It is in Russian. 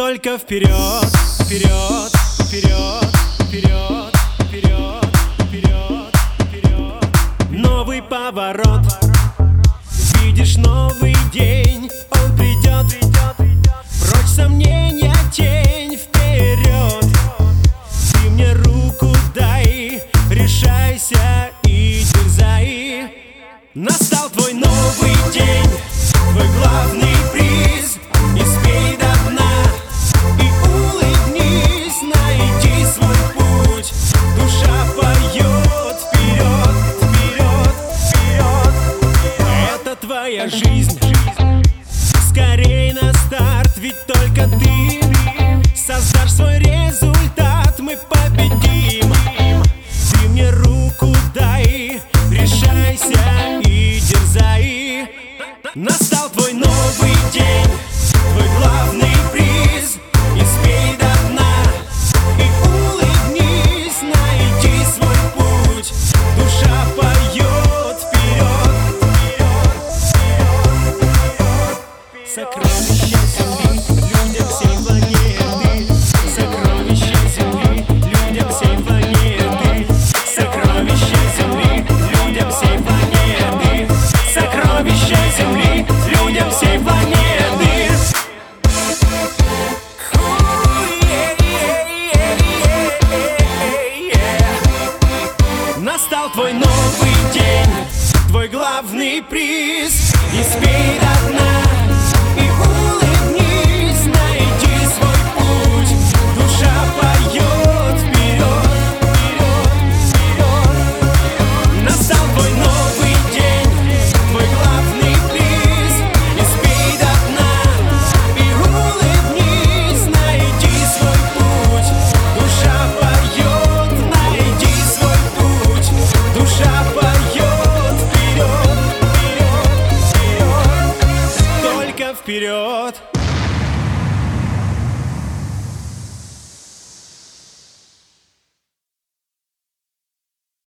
Только вперед, вперед, вперед, вперед, вперед, вперед, вперед. Новый поворот, видишь новый день, он придет, прочь сомнения, тень, вперед. Ты мне руку дай, решайся и дерзай. Настал твой новый день, твой главный приз. Испей до дна и улыбнись, найди свой путь. Душа поет вперед, вперед, вперед. Это твоя жизнь, скорей на старт, ведь только ты создашь свой результат. Мы победим. Ты мне руку дай, решайся и дерзай. Настал твой новый день, твой главный приз. Испей до дна и улыбнись, найди свой путь. Душа поет вперед, вперед, вперед. Сокровища земли, людям всей планеты. Сокровища земли, людям всей планеты. Сокровища земли, людям всей планеты. Сокровища земли, людям всей планеты. Настал твой новый день, твой главный приз. Испей до дна и улыбнись, найди свой путь. Душа поет вперед, вперед, вперед. Настал твой новый день, твой главный приз. Испей до дна и улыбнись, найди свой путь. Душа поет, найди свой путь. Душа поет вперед, вперед, вперед. Только вперед.